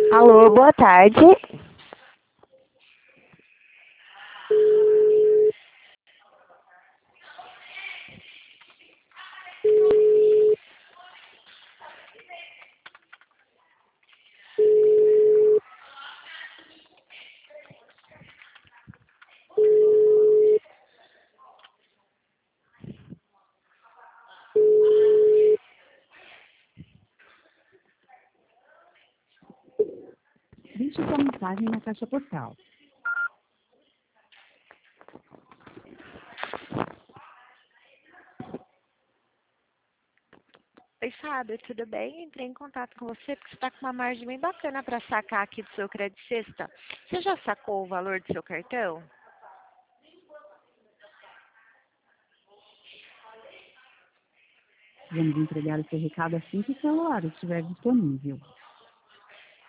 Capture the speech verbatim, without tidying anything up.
Alô, boa tarde. Deixe sua mensagem na caixa postal. Oi, Fábio, tudo bem? Entrei em contato com você porque você está com uma margem bem bacana para sacar aqui do seu crédito sexta. Você já sacou o valor do seu cartão? Vamos entregar o seu recado assim que o celular estiver disponível.